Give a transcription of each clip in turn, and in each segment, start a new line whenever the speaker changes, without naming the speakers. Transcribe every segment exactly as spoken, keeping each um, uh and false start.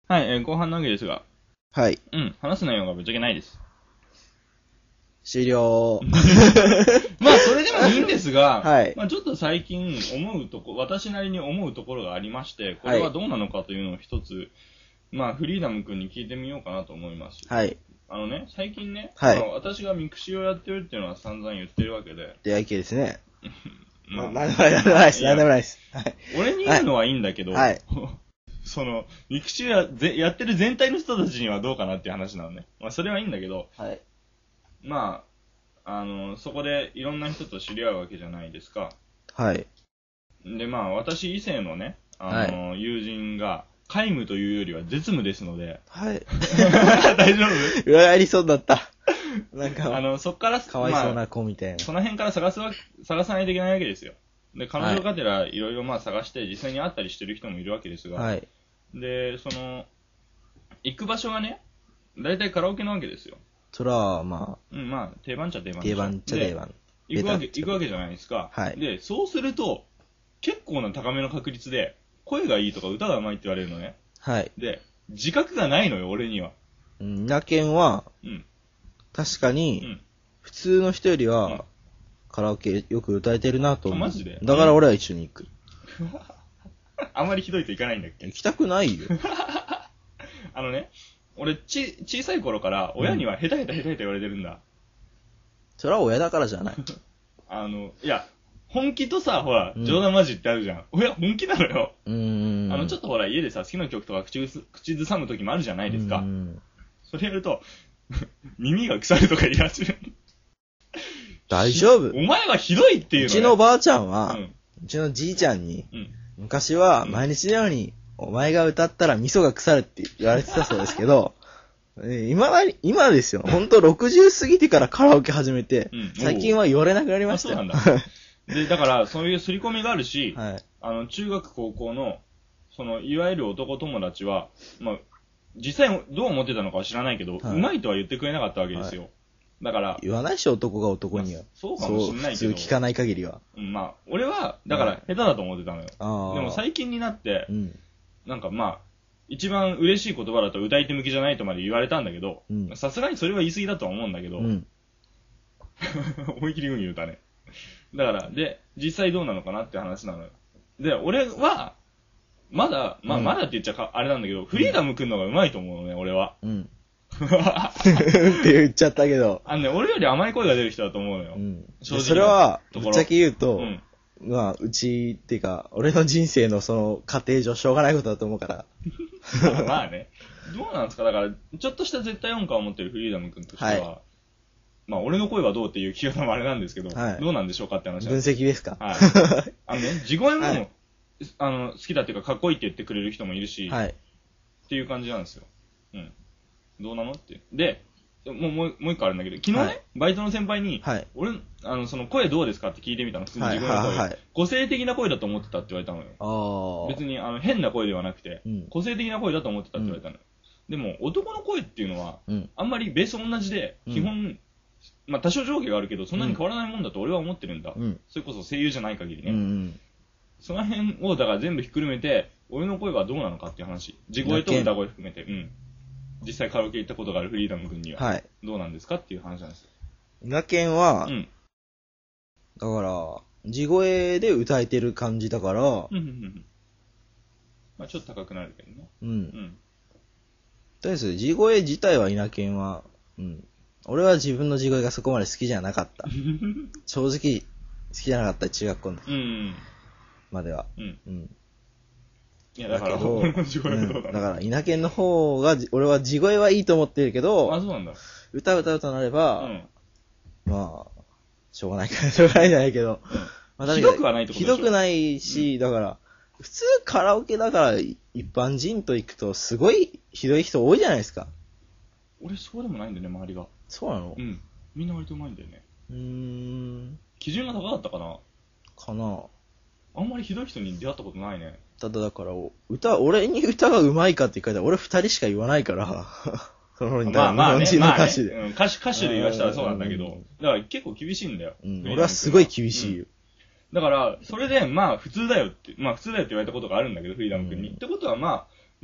はい、えー後半なわけですが、
はい。
うん、話す内容がぶっちゃけないです。
終了。
まあ、それでもいいんですが、
はい。
まあ、ちょっと最近思うとこ、私なりに思うところがありまして、これはどうなのかというのを一つ、まあ、フリーダム君に聞いてみようかなと思います。
はい。
あのね、最近ね、
はい
まあ、私がミクシーをやってるっていうのは散々言ってるわけで。
出会い系ですね。
まあ、
まあ、なんでもないです。なんでもないです。はい。
俺に言うのはいいんだけど、
はい。
その、ミクシーやぜやってる全体の人たちにはどうかなっていう話なのね。まあ、それはいいんだけど、
はい。
まあ、あの、そこでいろんな人と知り合うわけじゃないですか。
はい。
で、まあ、私異性のね、あの、はい、友人が、皆無というよりは絶務ですので。
はい。
大丈夫？
裏返りそうだった。なんか、
あの、そっから、
かわいそうな子みたいな。
まあ、その辺から探すわ、探さないといけないわけですよ。で、彼女がてらいろいろまあ探して実際に会ったりしてる人もいるわけですが、
はい。
で、その、行く場所がね、大体カラオケなわけですよ。
そら、ま
あ、うん、まあ、定番っちゃ定番
定番っちゃ定番。
行くわけ、行くわけじゃないですか。
はい。
で、そうすると、結構な高めの確率で、声がいいとか歌が上手いって言われるのね。
はい。
で、自覚がないのよ、俺には。
うん、なけんは、うん。確かに、うん、普通の人よりは、うん、カラオケよく歌えてるなと思う。
マジで？
だから俺は一緒に行く。
あんまりひどいと行かないんだっけ？
行きたくないよ。
あのね、俺ち、小さい頃から親にはヘタヘタヘタヘタ言われてるんだ。うん、
それは親だからじゃない。
あの、いや、本気とさ、ほら、冗談マジってあるじゃん。うん、親本気なのよ。うーん。あの、ちょっとほら、家でさ、好きな曲とか口ず、口ずさむ時もあるじゃないですか。うん。それやると、耳が腐るとか言い始める。
大丈夫。
お前はひどいっていうの、ね、
うちのばあちゃんは、うん、うちのじいちゃんに、うん、昔は毎日のように、お前が歌ったら味噌が腐るって言われてたそうですけど、今だ、今ですよ。ほんとろくじゅう過ぎてからカラオケ始めて、うん、最近は言われなくなりましたよ。
そうなんだ。で、だから、そういう刷り込みがあるし、
はい、あ
の、中学高校の、その、いわゆる男友達は、まあ、実際どう思ってたのかは知らないけど、はい、うまいとは言ってくれなかったわけですよ。はい、だから、
言わないし、男が男には。まあ、
そうかもしれないけど。
普通聞かない限りは。
うん、まあ、俺は、だから、下手だと思ってたのよ。はい、でも最近になって、うん、なんかまあ、一番嬉しい言葉だと歌い手向きじゃないとまで言われたんだけど、さすがにそれは言い過ぎだとは思うんだけど、うん、思い切り運言うたね。だから、で、実際どうなのかなって話なのよ。で、俺は、まだ、まあ、うん、まだって言っちゃかあれなんだけど、フリーダムくんの方が上手いと思うのね、俺は。うん。
って言っちゃったけど。
あのね、俺より甘い声が出る人だと思うのよ。うん。
正直それは、ぶっちゃけ言うと、うん、まあ、うちっていうか、俺の人生のその過程上しょうがないことだと思うから。
まあね。どうなんですか？だから、ちょっとした絶対音感を持ってるフリーダム君としては、はい、まあ、俺の声はどうっていう聞き方もあれなんですけど、はい、どうなんでしょうかって話なん
です。分析ですか？
はい。あのね、地声も、はい、あの、好きだっていうか、かっこいいって言ってくれる人もいるし、はい、っていう感じなんですよ。うん。どうなのって。で、もう、もう、もう一個あるんだけど、昨日ね、はい、バイトの先輩に、はい、俺、あの、その声どうですかって聞いてみたの、普通に自分の声、はいはいはい。個性的な声だと思ってたって言われたのよ。別に、あの、変な声ではなくて、うん、個性的な声だと思ってたって言われたのよ。うん、でも、男の声っていうのは、うん、あんまりベース同じで、基本、うん、まあ、多少上下があるけど、そんなに変わらないもんだと俺は思ってるんだ。うん、それこそ声優じゃない限りね。うんうん、その辺を、だから全部ひっくるめて、俺の声はどうなのかっていう話。地声と歌声含めて、うん。実際カラオケ行ったことがあるフリーダム君には、はい、どうなんですかっていう話なんですよ。
稲犬は、うん、だから、地声で歌えてる感じだから、うんうんうん、
まあちょっと高くなるけどね。うん。うん。
とりあえず、地声自体は稲犬は、うん。俺は自分の地声がそこまで好きじゃなかった。正直、好きじゃなかった、中学校の時、うんうん、までは。うん。うん
いやだから、俺の地声はどうだろう、
うん、だから、稲犬の方が、俺は地声はいいと思ってるけど、
あ、そうなんだ。
歌歌うとなれば、うん、まあ、しょうがないから、しょうがないじゃないけど、うん
まあ、ひどくはないってことでしょ？
ひどくないし、うん、だから、普通カラオケだから一般人と行くと、すごいひどい人多いじゃないですか。
俺、そうでもないんだよね、周りが。
そうなの？
うん。みんな割と上手いんだよね。うーん。基準が高かったかな？
かな。
あんまりひどい人に出会ったことないね。
ただだから、歌、俺に歌が上手いかって言ったら、俺二人しか言わないから、その
まあまあね、
日本人の歌手で、
まあねうん、歌手、歌手で言わしたらそうなんだけど、だから結構厳しいんだよ。
うん、俺はすごい厳しいよ。
うん、だから、それで、まあ普通だよって、まあ普通だよって言われたことがあるんだけど、フリーダム君に。うん、ってことはまあ、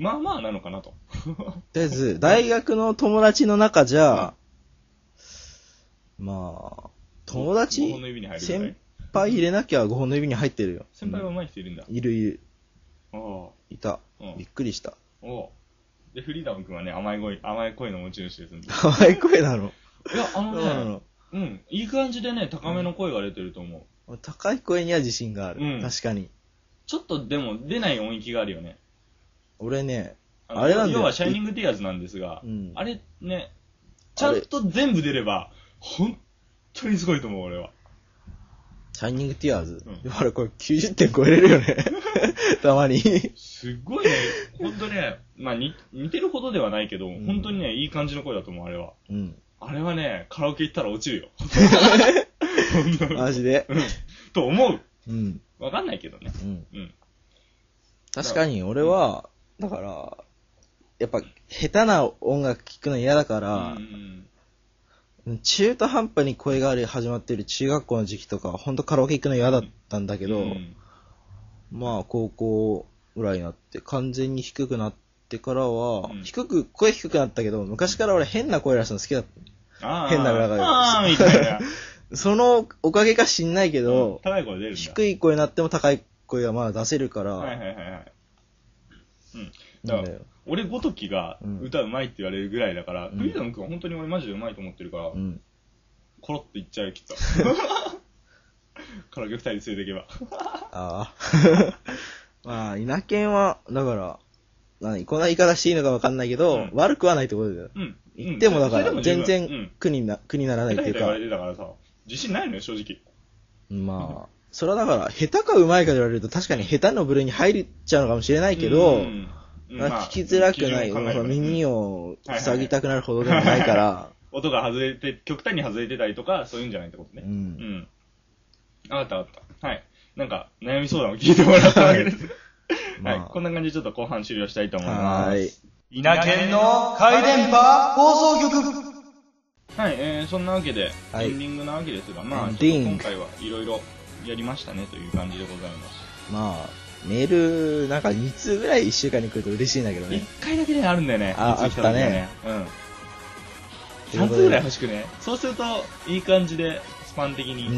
まあまあなのかなと。
とりあえず、大学の友達の中じゃ、うん、まあ、友達、
ごほんの指に入るぐらい。
先輩入れなきゃごほんの指に入ってるよ。
先輩は上手い人いるんだ。
いるいる。
ああ。
いた、うん。びっくりした。
おで、フリーダム君はね、甘い声、甘い声の持ち主ですんで。
甘い声なの？
いや、あのね、うん、いい感じでね、高めの声が出てると思う。
うん、高い声には自信がある。うん、確かに。
ちょっとでも出ない音域があるよね。
俺ね、
あ, あれなんだよ。要はシャイニングティアーズなんですが、うん、あれね、ちゃんと全部出れば、本当にすごいと思う、俺は。
シャイニングティアーズ、うん、あれこれきゅうじゅってん超えれるよね。たまに。
すごいね、本当ね、まあ似てるほどではないけど、うん、本当にね、いい感じの声だと思う、あれは。うん。あれはね、カラオケ行ったら落ちるよ。
マジで、
うん、と思う。うん。わかんないけどね。うん。うん。
確かに俺は、だから、やっぱ下手な音楽聴くの嫌だから、うん、中途半端に声変わり始まってる中学校の時期とか、ほんとカラオケ行くの嫌だったんだけど、うん、まあ高校ぐらいになって完全に低くなってからは、うん、低く、声低くなったけど、昔から俺変な声出すの好きだった。変な裏が。
あーみたいな。
そのおかげか知んないけど、
うん、高い声出るんだ。
低い声になっても高い声はまだ出せるから。
はいはいはいはい。うん。だから、俺ごときが歌うまいって言われるぐらいだから、フリーダム君は本当に俺マジでうまいと思ってるから、うん、コロッといっちゃうよ、きっと。カラオケ二人連れていけば。
ああ。まあ、稲犬は、だから、何こんな言い方していいのかわかんないけど、うん、悪くはないってことだよ。うん。言ってもだから、全然苦にな、苦にならないっていうか。
言われてたからさ、自信ないのよ、正直。
まあ、それはだから、下手か上手いかで言われると、確かに下手の部類に入っちゃうのかもしれないけど、うんまあ、聞きづらくない、まあ、耳を塞ぎたくなるほどでもないから。
音が外れて、極端に外れてたりとか、そういうんじゃないってことね。うん。うん。あったあった。はい。なんか、悩み相談を聞いてもらったわけです。まあ、はい。こんな感じでちょっと後半終了したいと思います。はい。稲犬の回電波放送局。はい、えー、そんなわけで、はい、エンディングなわけですが、まあ、ちょっと今回はいろいろやりましたねという感じでございます。
まあ、メール、なんかに通ぐらいいっしゅうかんに来ると嬉しいんだけどね。いっ
かいだけであるんだよね。
あ、あったね。
うん。さん通ぐらい欲しくね。そうすると、いい感じで、スパン的に、うん、うん、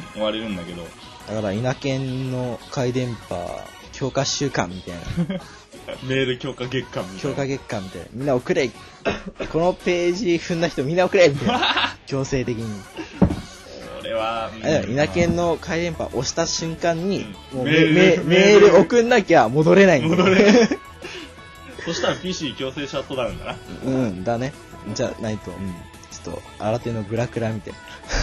終われるんだけど。
だから、稲犬の回電波、強化週間みたいな。
メール強化月間みたいな。
強化月間みたいな。みんな送れこのページ踏んだ人みんな送れみたいな。強制的に。
これは、
うん、稲犬の回電波押した瞬間に、うん、もうメール、メール送んなきゃ戻れないんだよ。戻れない。
そしたら ピーシー 強制シャットダウンだな。
うん、だね。じゃないと、うん、ちょっと、新手のグラクラみたいな。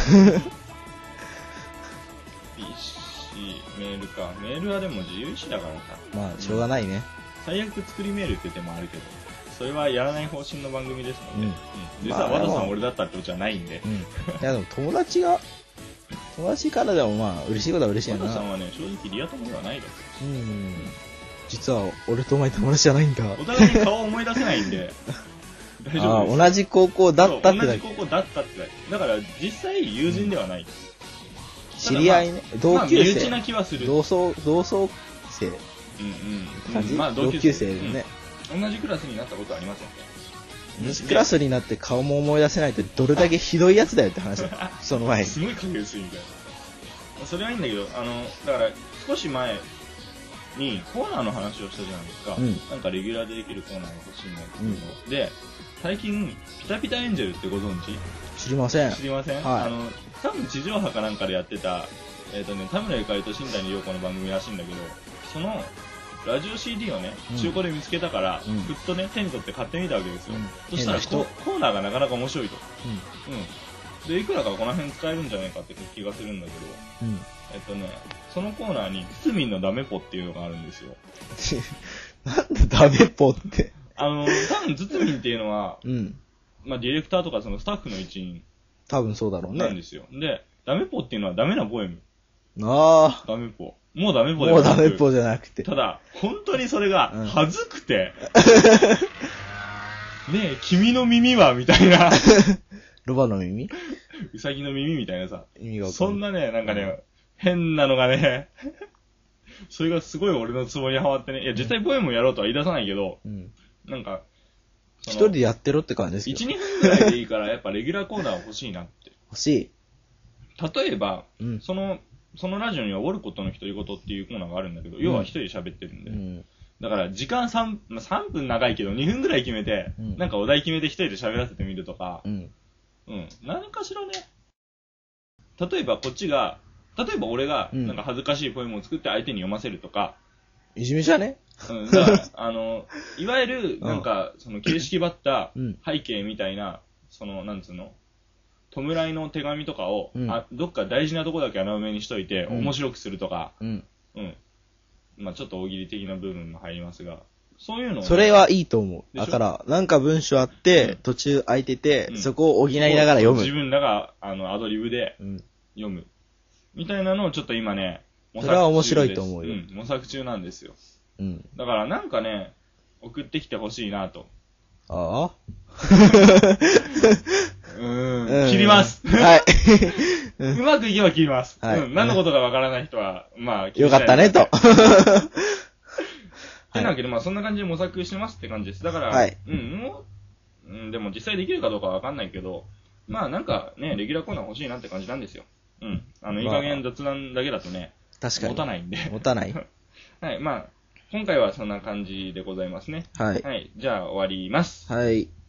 ピーシー、メールか。メールはでも自由意志だからさ。
まあ、しょうがないね。うん、
最悪作りメールって手もあるけど、それはやらない方針の番組ですもんね。うん。でさ、和田さん俺だったってことじゃないんで。うん。い
やでも友達が、友達からでもまあ、嬉しいことは嬉しいな。
和田さんはね、正直リア友ではないです。うん。うん、
実は、俺とお前友達じゃないんだ。
お互いに顔を思い出せないんで、大丈夫です。
あ、同じ高校だったってだけ。
同じ高校だったってだけ。だから、実際友人ではない。うん、
知り合いね。同級生。
身内な気はする。
同窓、同窓生。うんうん。感じ、まあ、同級生でね、
うん。同じクラスになったことはありませんね。
同じクラスになって顔も思い出せないってどれだけひどいやつだよって話だ。その前に。
すごい影薄いみたいな。それはいいんだけど、あの、だから少し前にコーナーの話をしたじゃないですか。うん、なんかレギュラーでできるコーナーが欲しいんだけど、うん、で、最近、ピタピタエンジェルってご存知？
知りません。
知りません？はい。あの、多分地上波かなんかでやってた、えっとね、田村ゆかりと新谷涼子の番組らしいんだけど、その、ラジオ シーディー をね、中古で見つけたから、うん、ふっとね、手に取って買ってみたわけですよ。うん、そしたらコ、コーナーがなかなか面白いと。うん。うん。で、いくらかこの辺使えるんじゃないかって気がするんだけど、うん、えっとね、そのコーナーに、つつみんのダメポっていうのがあるんですよ。
なんでダメポって。
あの、多分つつみんっていうのは、うん、まあ、ディレクターとかそのスタッフの一員。
多分そうだろうね。
なんですよ。で、ダメポっていうのはダメなポエム。
ああ。
ダメポ。もうダメポ
でもうダメポじゃなくて。
ただ、本当にそれが、はずくて。うん、ねえ、君の耳はみたいな。
ロバの耳？
ウサギの耳みたいなさ。
意味がわかんない。
そんなね、なんかね、うん、変なのがね、 それがすごい俺のツボにハマってね。いや、実際ポエムをやろうとは言い出さないけど、うん、なんか、
一人でやってろって感じですよ。
いち、にふんぐらいでいいから、やっぱレギュラーコーナー欲しいなって。
欲しい。
例えば、うん、その、そのラジオには、ウォルコットの独り言っていうコーナーがあるんだけど、うん、要は一人で喋ってるんで。うん、だから、時間さん、まあ、さんぷん長いけど、にふんぐらい決めて、うん、なんかお題決めて一人で喋らせてみるとか、うん。うん。何かしらね。例えば、こっちが、例えば俺が、なんか恥ずかしいポエムを作って相手に読ませるとか。
いじめじゃね？
うん。だから、あの、いわゆる、なんか、その、形式ばった背景みたいな、その、なんつうの、弔いの手紙とかを、うん、あどっか大事なとこだけ穴埋めにしといて、うん、面白くするとか、うん。うん。まあちょっと大喜利的な部分も入りますが、そういうのを、ね、
それはいいと思う。だから、なんか文章あって、うん、途中空いてて、うん、そこを補いながら読む。
自分らが、あの、アドリブで読む。うん、みたいなのをちょっと今ね、
模索中です。それは面白いと思うよ。
うん、模索中なんですよ。うん。だからなんかね、送ってきてほしいなと。
ああ
うーん。切ります。はい。うまくいけば切ります。はい。うん。何のことかわからない人は、まあ、
よかったね、と。
ってなわけで、まあ、そんな感じで模索してますって感じです。だから、はい。うん、もう、うん、でも実際できるかどうかわかんないけど、まあ、なんかね、レギュラーコーナー欲しいなって感じなんですよ。うん。あの、いい加減雑談だけだとね、
確かに。
持たないんで。
持たない。
はい、まあ、今回はそんな感じでございますね。はい。はい。じゃあ終わります。
はい。